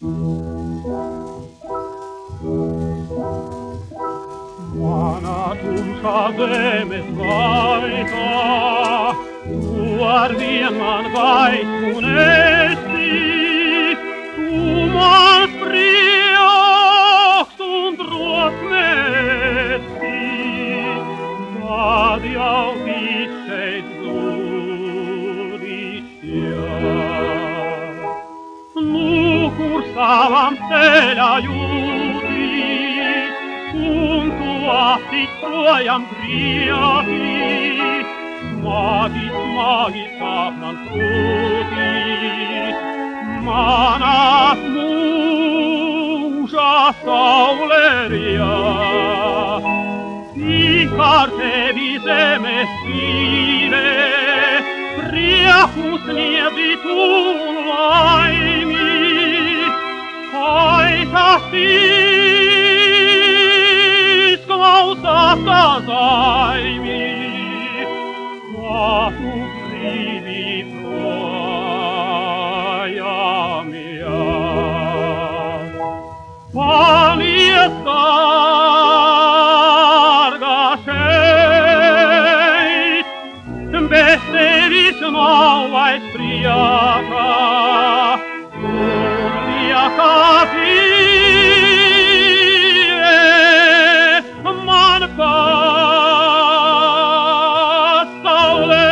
Mana tu sabemes gaita, tu ardiengan gaitun esti, tu mas priox und rot mesti, sad jau viseit gloricia. Nu cursavam stella iutis, puntuatit Troiam Priapis, magis, magis sapnam frutis, manas musa sauleria. Icarte visem espire, priacus niebitum laimi, caetatis clausasaimi, quatu primi Troia mea. Palies gargaseit, besteris nauae spriaca, ubriaca vie, manfas saule.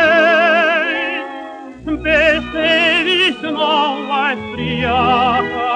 Besteris nauae spriaca,